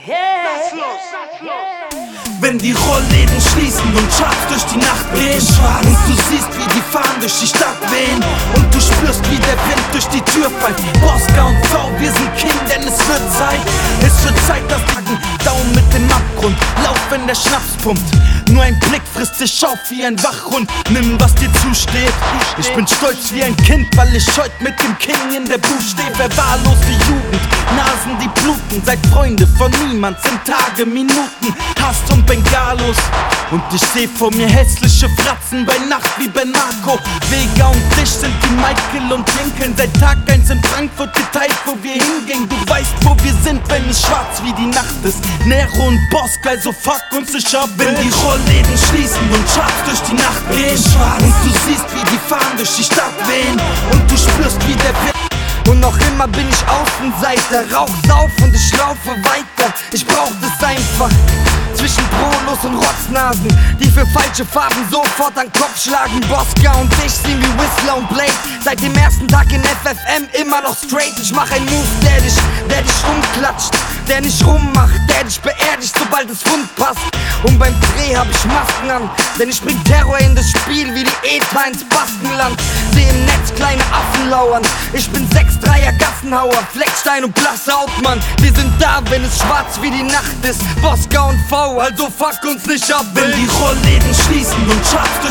Wenn die Rollläden schließen und Charts durch die Nacht gehen und du siehst, wie die Fahnen durch die Stadt wehen und du spürst, wie der Wind durch die Tür pfeift. Bosca und V, wir sind King, denn es wird Zeit, das Packen, Daumen mit dem Abgrund, lauf, wenn der Schnaps pumpt. Nur ein Blick frisst dich auf wie ein Wachhund, nimm, was dir zusteht. Ich bin stolz wie ein Kind, weil ich heut mit dem King in der Booth steh. Verwahrloste Jugend, Nasen, die bluten, seid Freunde von niemand, sind Tage, Minuten, Hass und Bengalos. Und ich seh vor mir hässliche Fratzen bei Nacht wie Ben Marco. Vega und Dich sind wie Michael und Lincoln, seit Tag 1 in Frankfurt geteilt, wo wir hingehen. Du weißt, wo wir sind, wenn es schwarz wie die Nacht ist. Nero und Bosca, also fuck uns, ich hab Wenn die Rollläden schließen und Charts durch die Nacht gehen und du siehst, wie die Fahnen durch die Stadt wehen und du spürst, wie der Wind. Und noch immer bin ich Außenseiter, rauch, sauf und ich laufe weiter. Ich brauch das einfach. Zwischen Prolos und Rotznasen, die für falsche Farben sofort an Kopf schlagen. Bosca und ich sehen wie Whistler und Blade. Seit dem ersten Tag in FFM immer noch straight. Ich mach einen Move, der dich umklatscht, der nicht rummacht, der dich beerdigt, sobald es Fund passt. Und beim Dreh hab ich Masken an, denn ich bring Terror in das Spiel wie die ETA ins Baskenland. Seh im Netz kleine Affen lauern, ich bin 6'3er Gassenhauer, Fleckstein und Blasshaut, Mann. Wir sind da, wenn es schwarz wie die Nacht ist. Bosca und V, also fuck uns nicht ab. Wenn die Rollläden schließen und Charts durch